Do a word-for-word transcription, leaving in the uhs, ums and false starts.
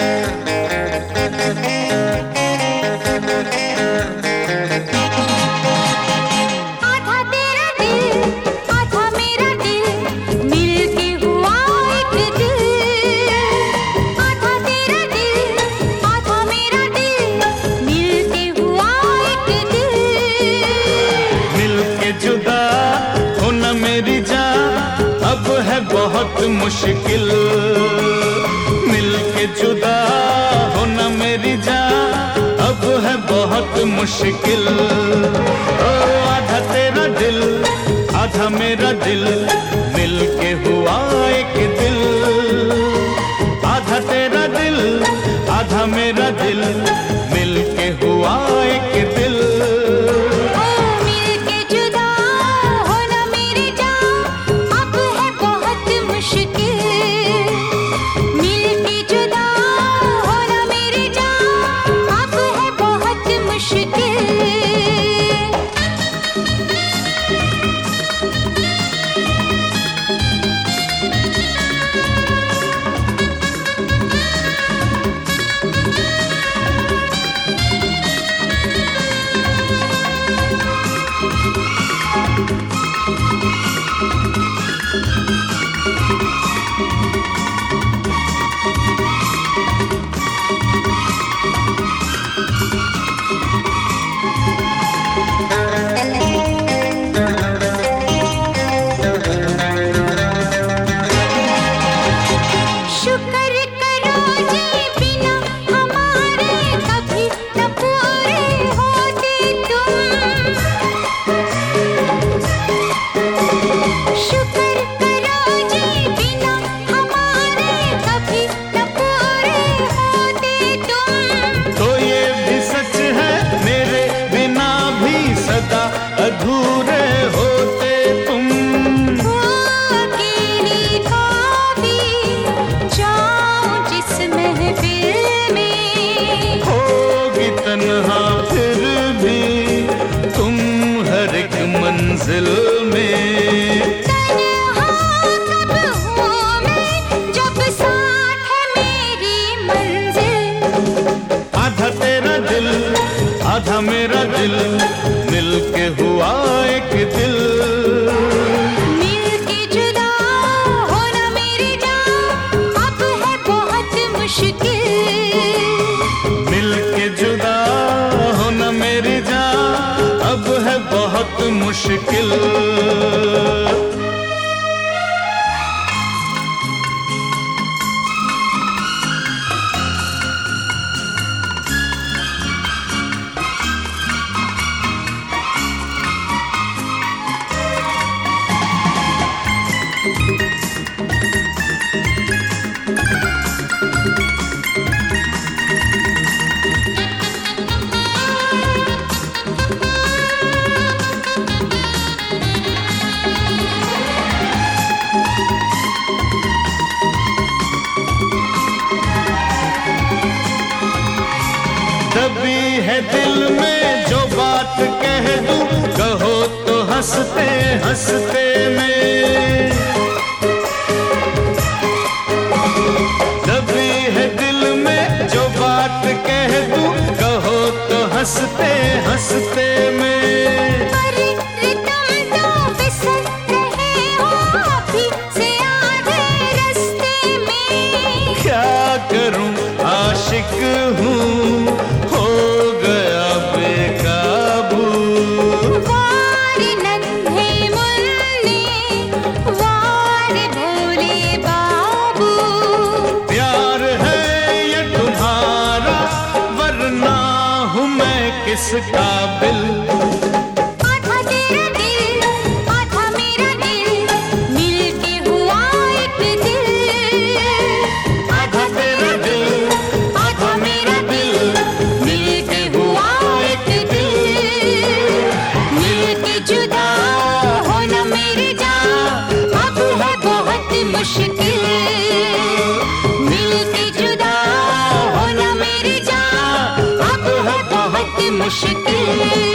बहुत मुश्किल मिलके जुदा होना मेरी जान, अब है बहुत मुश्किल। ओ आधा तेरा दिल आधा मेरा दिल मिलके हुआ एक दिल, आधा तेरा दिल आधा मेरा दिल मिलके हुआ एक दिल। अधूरे होते तुम, वो अकेली कभी जाऊं जिस महफिल में, होगी तन्हा फिर भी तुम हर एक मंजिल में। तन्हा कब हूँ मैं जब साथ है मेरी मंजिल। आधा तेरा दिल आधा मेरा दिल मिलके हुआ एक दिल, मिलके जुदा होना मेरी जान, अब है बहुत मुश्किल। मिलके जुदा होना मेरी जान, अब है बहुत मुश्किल। दबी है दिल में जो बात कह दूं, कहो तो हंसते हंसते में। दबी है दिल में जो बात कह दूं, कहो तो हंसते हंसते में। क्या करूं आशिक हूँ हो गया बेकाबू, वार नन्हे मुन्ने वार भोले बाबू। प्यार है ये तुम्हारा वरना हूँ मैं किस काबिल। आधा तेरा दिल आधा मेरा दिल मिलके हुआ एक दिल, आधा तेरा दिल आधा मेरा दिल मिलके हुआ एक दिल। मिलके जुदा होना मेरी जान, अब है बहुत मुश्किल। मिलके जुदा होना मेरी जान, अब है बहुत मुश्किल।